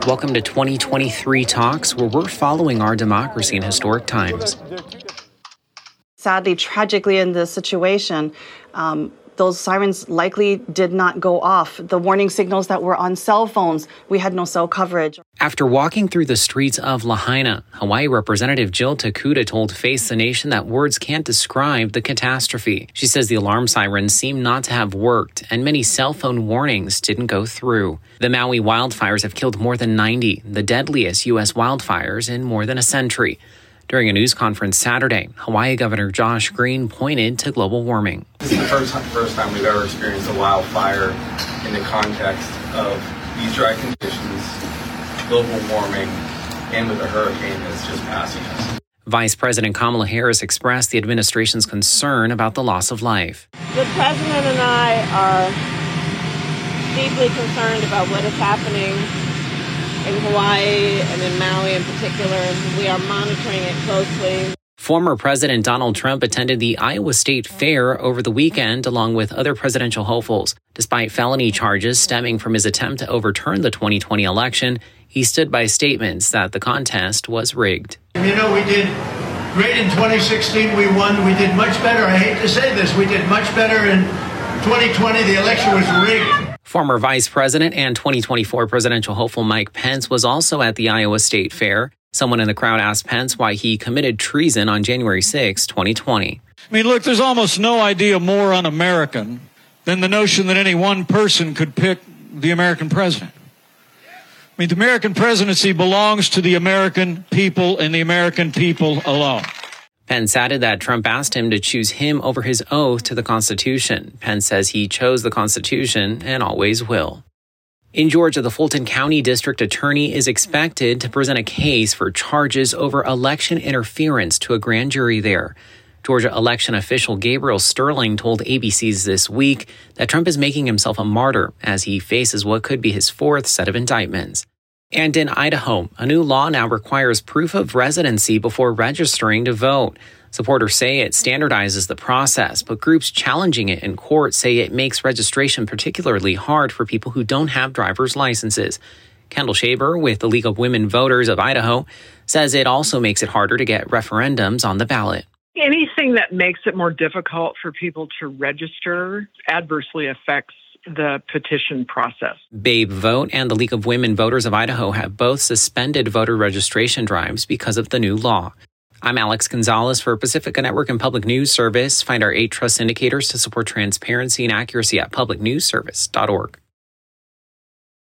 Welcome to 2023 Talks, where we're following our democracy in historic times. Sadly, tragically, in this situation, those sirens likely did not go off. The warning signals that were on cell phones, we had no cell coverage. After walking through the streets of Lahaina, Hawaii Representative Jill Takuda told Face the Nation that words can't describe the catastrophe. She says the alarm sirens seem not to have worked, and many cell phone warnings didn't go through. The Maui wildfires have killed more than 90, the deadliest U.S. wildfires in more than a century. During a news conference Saturday, Hawaii Governor Josh Green pointed to global warming. This is the first time we've ever experienced a wildfire in the context of these dry conditions, global warming, and with a hurricane that's just passing us. Vice President Kamala Harris expressed the administration's concern about the loss of life. The president and I are deeply concerned about what is happening in Hawaii and in Maui in particular. We are monitoring it closely. Former President Donald Trump attended the Iowa State Fair over the weekend along with other presidential hopefuls. Despite felony charges stemming from his attempt to overturn the 2020 election, he stood by statements that the contest was rigged. You know, we did great in 2016. We won. We did much better. I hate to say this. We did much better in 2020. The election was rigged. Former Vice President and 2024 presidential hopeful Mike Pence was also at the Iowa State Fair. Someone in the crowd asked Pence why he committed treason on January 6, 2020. I mean, look, there's almost no idea more un-American than the notion that any one person could pick the American president. I mean, the American presidency belongs to the American people and the American people alone. Pence added that Trump asked him to choose him over his oath to the Constitution. Pence says he chose the Constitution and always will. In Georgia, the Fulton County District Attorney is expected to present a case for charges over election interference to a grand jury there. Georgia election official Gabriel Sterling told ABC's This Week that Trump is making himself a martyr as he faces what could be his fourth set of indictments. And in Idaho, a new law now requires proof of residency before registering to vote. Supporters say it standardizes the process, but groups challenging it in court say it makes registration particularly hard for people who don't have driver's licenses. Kendall Shaber with the League of Women Voters of Idaho says it also makes it harder to get referendums on the ballot. Anything that makes it more difficult for people to register adversely affects the petition process. Babe Vote and the League of Women Voters of Idaho have both suspended voter registration drives because of the new law. I'm Alex Gonzalez for Pacifica Network and Public News Service. Find our 8 trust indicators to support transparency and accuracy at publicnewsservice.org.